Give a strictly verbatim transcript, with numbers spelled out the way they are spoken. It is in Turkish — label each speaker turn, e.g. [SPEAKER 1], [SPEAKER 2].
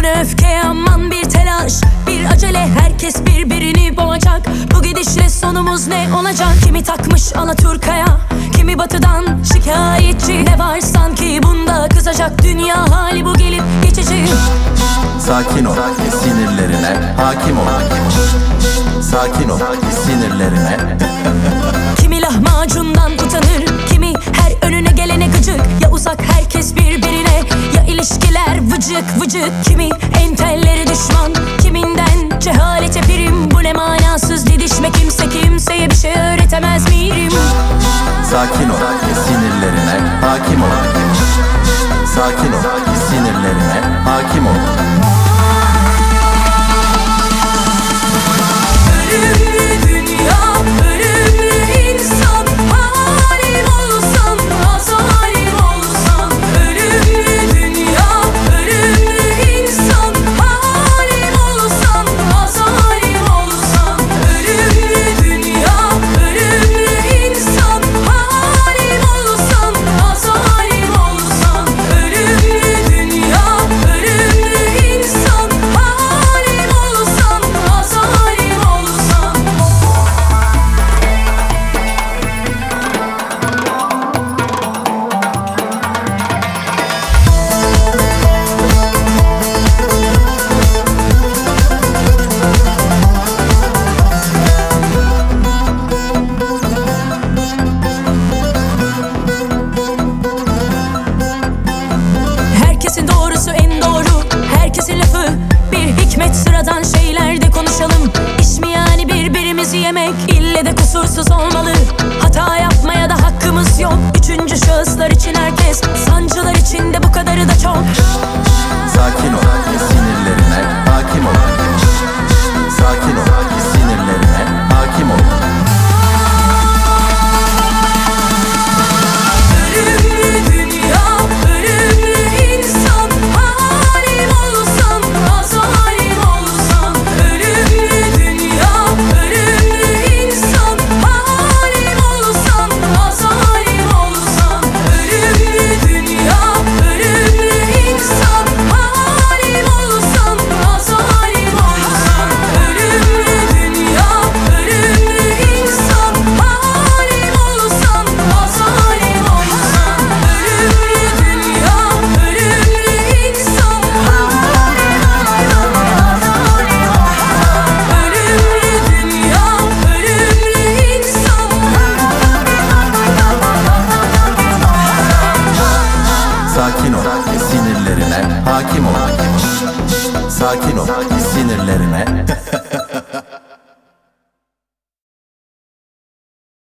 [SPEAKER 1] Bu ne öfke, aman bir telaş, bir acele, herkes birbirini boğacak. Bu gidişle sonumuz ne olacak? Kimi takmış Alaturka'ya, kimi batıdan şikayetçi. Ne var sanki bunda kızacak? Dünya hali bu, gelip geçici.
[SPEAKER 2] Sakin ol, sinirlerine hakim ol. Sakin ol, sinirlerine.
[SPEAKER 1] Kimi lahmacundan utanır, kimi her önüne gelene gıcık. Ya uzak herkes birbirine, ya ilişkiler vıcık vıcık. Kimi entelleri düşman, kiminden cehalete prim. Bu ne manasız didişme, kimse kimseye bir şey öğretemez miyim?
[SPEAKER 2] Sakin ol, sinirlerine hakim ol. Sakin ol, sinirlerine hakim ol.
[SPEAKER 1] Ölümlü dünya, ölümlü insan, halim olsan, azalim olsan. Ölümlü dünya, ölümlü insan, halim olsan, azalim olsan. Ölümlü dünya, ölümlü insan, halim olsan, azalim olsan. Ölümlü dünya, ölümlü insan, halim olsan, azalim olsan. Herkesin doğrusu en doğru, herkesin lafı bir hikmet. Sıradan şeylerde konuşalım. İş mi yani birbirimizi yemek? İlle de kusursuz olmalı. Hata yapmaya da hakkımız yok. Üçüncü şahıslar için herkes, sancılar içinde bu kadarı da çok.
[SPEAKER 2] Sakin ol, sinirlerine hakim ol. Sakin ol, sinirlerine hakim ol.
[SPEAKER 1] Ölümlü dünya, ölümlü insan, halim olsan, azalim olsan. Ölümlü dünya, ölümlü insan, halim olsan, azalim olsan. Ölümlü dünya, ölümlü insan, halim olsan, azalim olsan. Ölümlü dünya, ölümlü insan, halim olsan, azalim olsan. Ölümlü dünya, ölümlü insan, ölümlü dünya, ölümlü insan.
[SPEAKER 2] Sakin ol, sinirlerine hakim ol. Sakin ol, sinirlerine